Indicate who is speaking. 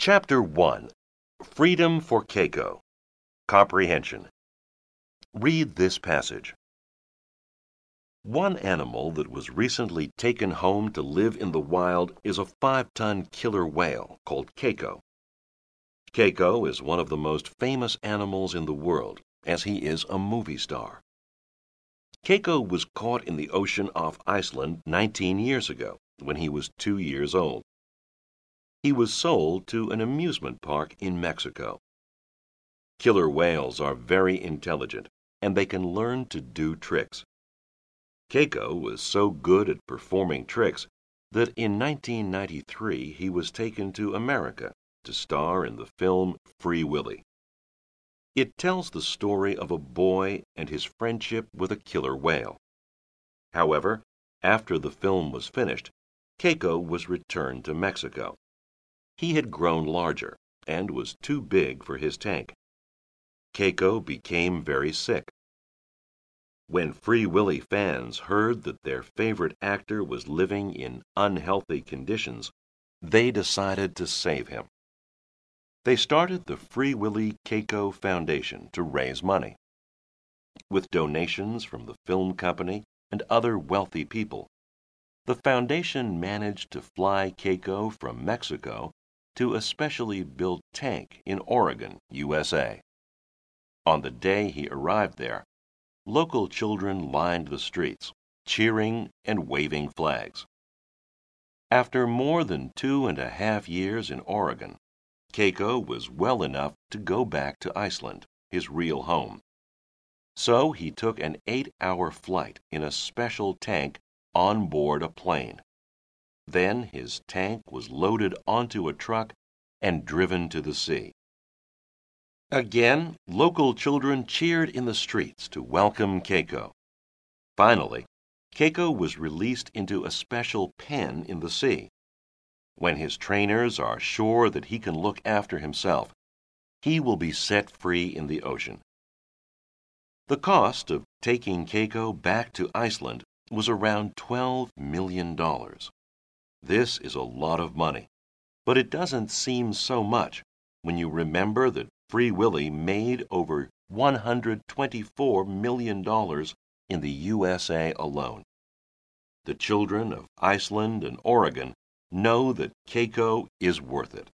Speaker 1: Chapter 1. Freedom for Keiko. Comprehension. Read this passage. One animal that was recently taken home to live in the wild is a 5-ton killer whale called Keiko. Keiko is one of the most famous animals in the world, as he is a movie star. Keiko was caught in the ocean off Iceland 19 years ago, when he was 2 years old. He was sold to an amusement park in Mexico. Killer whales are very intelligent, and they can learn to do tricks. Keiko was so good at performing tricks that in 1993 he was taken to America to star in the film Free Willy. It tells the story of a boy and his friendship with a killer whale. However, after the film was finished, Keiko was returned to Mexico. He had grown larger and was too big for his tank. Keiko became very sick. When Free Willy fans heard that their favorite actor was living in unhealthy conditions, they decided to save him. They started the Free Willy Keiko Foundation to raise money. With donations from the film company and other wealthy people, the foundation managed to fly Keiko from Mexico to a specially built tank in Oregon, USA. On the day he arrived there, local children lined the streets, cheering and waving flags. After more than 2.5 years in Oregon, Keiko was well enough to go back to Iceland, his real home. So he took an 8-hour flight in a special tank on board a plane. Then his tank was loaded onto a truck and driven to the sea. Again, local children cheered in the streets to welcome Keiko. Finally, Keiko was released into a special pen in the sea. When his trainers are sure that he can look after himself, he will be set free in the ocean. The cost of taking Keiko back to Iceland was around $12 million. This is a lot of money, but it doesn't seem so much when you remember that Free Willy made over $124 million in the USA alone. The children of Iceland and Oregon know that Keiko is worth it.